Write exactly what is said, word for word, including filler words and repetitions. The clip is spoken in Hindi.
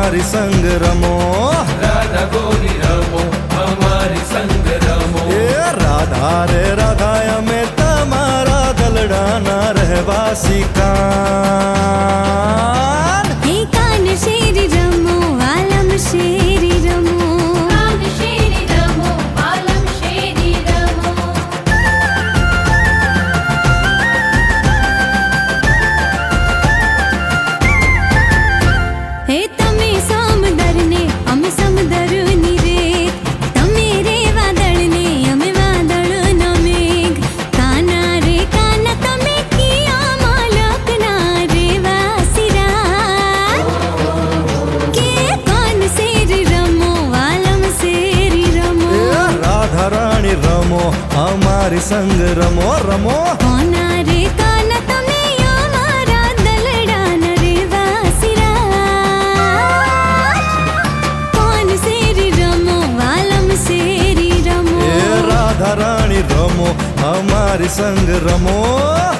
हमारी संग रमो। राधा गोरी रमो हमारी संग रमो। ए राधा रे राधा में तमारा दलडाना रहवासी कान। हे कान शेरी रमो आलम शेरी रमो। कान शेरी रमो आलम शेरी रमो। हे तमे समदर ने अमे समदर नी रे। तमे रे वादळ ने अमे वादळ न मेघ। काना रे काना तमे किया मालक ना रे वासिरा। के कान शेरी रमो आलम शेरी रमो। ए राधा रानी रमो हमारी संग रमो रमो। काना रे काना तमे अमारा दलडान रे वासिरा। कान शेरी रमो आलम शेरी रमो। ए राधा रानी रमो हमारी संग रमो।